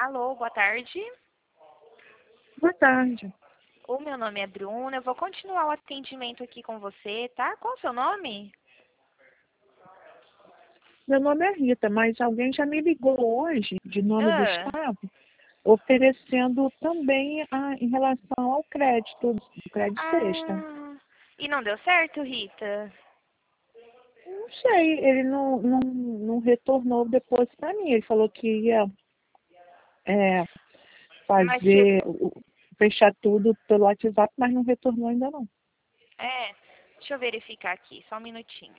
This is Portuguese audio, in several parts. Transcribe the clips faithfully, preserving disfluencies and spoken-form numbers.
Alô, boa tarde. Boa tarde. O meu nome é Bruna, eu vou continuar o atendimento aqui com você, tá? Qual o seu nome? Meu nome é Rita, mas alguém já me ligou hoje, de nome do Ah, Estado, oferecendo também a, em relação ao crédito, do crédito sexta. ah, e não deu certo, Rita? Não sei, ele não, não, não retornou depois para mim. Ele falou que ia é, Mas chegou... fazer, o- fechar tudo pelo WhatsApp, mas não retornou ainda não. É, deixa eu verificar aqui, só um minutinho.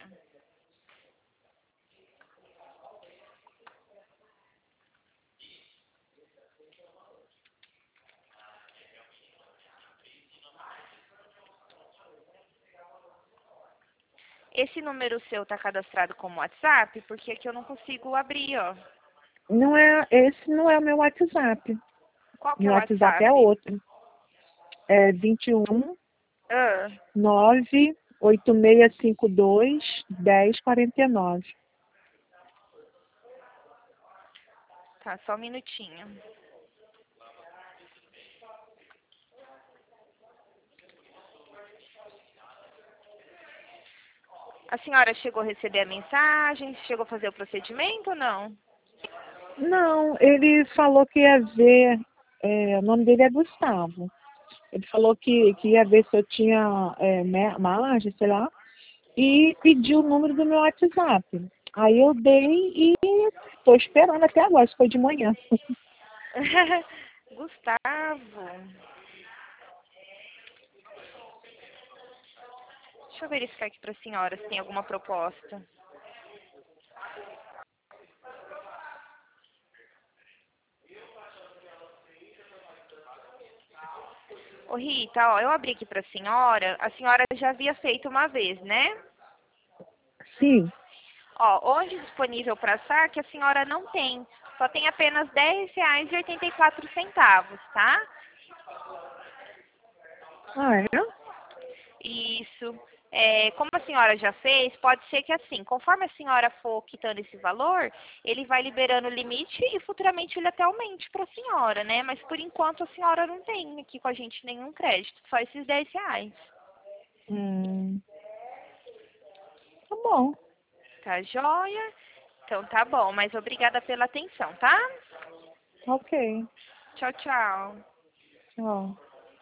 Esse número seu tá cadastrado como WhatsApp? Porque aqui eu não consigo abrir, ó. Não é, esse não é o meu WhatsApp. Qual que é Meu o WhatsApp é WhatsApp? outro. É vinte e um Ah, nove oito seis cinco dois dez quarenta e nove. tá, só um minutinho. A senhora chegou a receber a mensagem? Chegou a fazer o procedimento ou não? Não, ele falou que ia ver, é, o nome dele é Gustavo. Ele falou que, que ia ver se eu tinha é, me- margem, sei lá, e pediu o número do meu WhatsApp. Aí eu dei e estou esperando até agora, isso foi de manhã. Gustavo. Deixa eu verificar aqui para a senhora se tem alguma proposta. Ô Rita, ó, eu abri aqui para a senhora. A senhora já havia feito uma vez, né? Sim. Ó, hoje disponível para saque a senhora não tem. Só tem apenas dez reais e oitenta e quatro centavos, tá? Ah, é? Isso. É, como a senhora já fez, pode ser que assim, conforme a senhora for quitando esse valor, ele vai liberando o limite e futuramente ele até aumente para a senhora, né? Mas por enquanto a senhora não tem aqui com a gente nenhum crédito, só esses dez reais. Hum, tá bom. Tá joia? Então tá bom, mas obrigada pela atenção, tá? Ok. Tchau, tchau. Tchau.